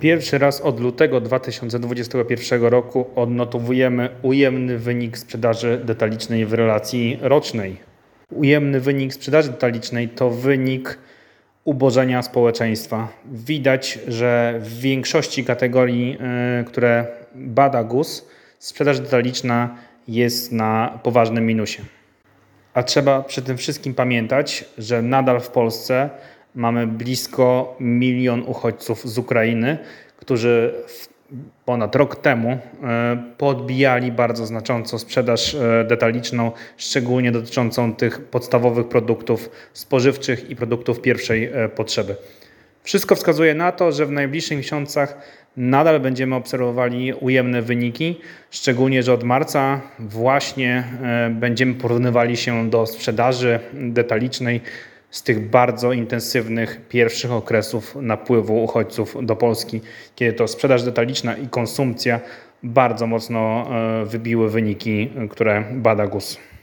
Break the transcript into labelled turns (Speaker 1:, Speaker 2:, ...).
Speaker 1: Pierwszy raz od lutego 2021 roku odnotowujemy ujemny wynik sprzedaży detalicznej w relacji rocznej. Ujemny wynik sprzedaży detalicznej to wynik ubożenia społeczeństwa. Widać, że w większości kategorii, które bada GUS, sprzedaż detaliczna jest na poważnym minusie. A trzeba przy tym wszystkim pamiętać, że nadal w Polsce mamy blisko 1 milion uchodźców z Ukrainy, którzy ponad rok temu podbijali bardzo znacząco sprzedaż detaliczną, szczególnie dotyczącą tych podstawowych produktów spożywczych i produktów pierwszej potrzeby. Wszystko wskazuje na to, że w najbliższych miesiącach nadal będziemy obserwowali ujemne wyniki, szczególnie, że od marca właśnie będziemy porównywali się do sprzedaży detalicznej z tych bardzo intensywnych pierwszych okresów napływu uchodźców do Polski, kiedy to sprzedaż detaliczna i konsumpcja bardzo mocno wybiły wyniki, które bada GUS.